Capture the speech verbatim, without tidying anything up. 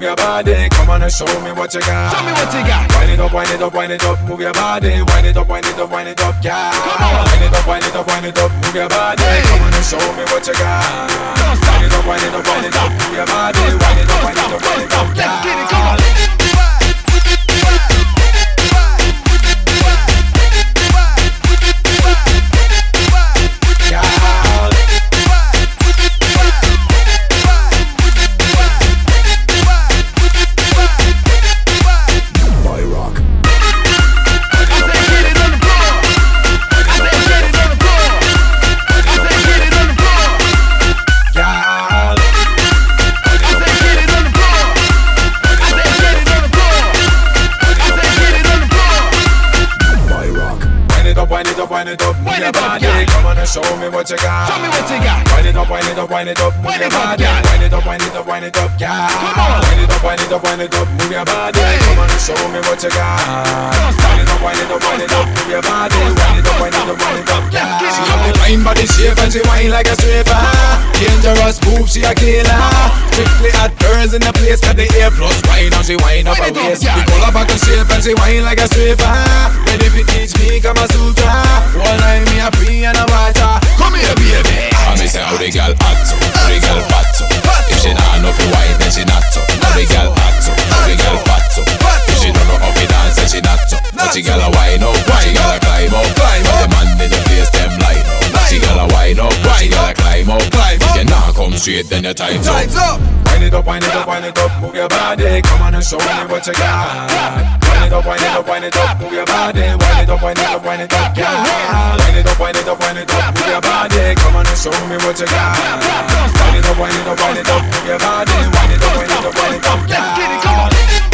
your body. Come on and show me what you got. Show me what you got. Wind it up, wind it up, wind it up, move your body. Wind it up, wind it up, wind it up, yeah. Come on. Wind it up, wind it up, wind it up, move your body. Hey. Come on and show me what you got. Don't stop. Wind it up, wind it up, wind it up, move your body. Wind it up, wind it up, wind it up, yeah. Let's get it, come on. Wind it up, move your body. Come on and show me what you got. Show me what you got. Wind it up, wind it up, wind it up, move Wind your it up, body. yeah. Wind it up, wind it up, wind it up, yeah. Come on. Wind it up, wind it up, wind it up, move your body. Hey. Come on and show me what you got. Wind it up, wind it up, wind it up, move your body. Wind it up, wind it up, wind it up, yeah. She have the fine body shape and she whine like a stripper. Dangerous move, she a killer. Strictly hot girls in the place, got the A plus wine. Now she whine up her Wind it up, waist. yeah. We call her back and shape and she whine like a stripper. Ready if it teach me, come a sutra. One night me a free and a water. Come here, baby. I me say how the girl hot so, how the girl fat so. If she not know fi wine, then she not so. How the girl hot so, how the girl fat so. If she don't know how fi dance, then she not so. But she girl a wine up, but she girl a climb up. But the man in the place them line up. But she girl a wine up, but she girl a climb up. If you not come straight, then your time's up. Wind it up, wind it up, wind it up, move your body. Come on and show me what you got. Wind it up, wind it up, wind it up, move your body. Wind it up, wind it up, wind it up, yeah. Wind it up, wind it up, wind it up, move your body. Come on and show me what you got. Wind it up, wind it up, wind it up, move your body. Wind it up, wind it up, wind it up, yeah. Let's get it, come on.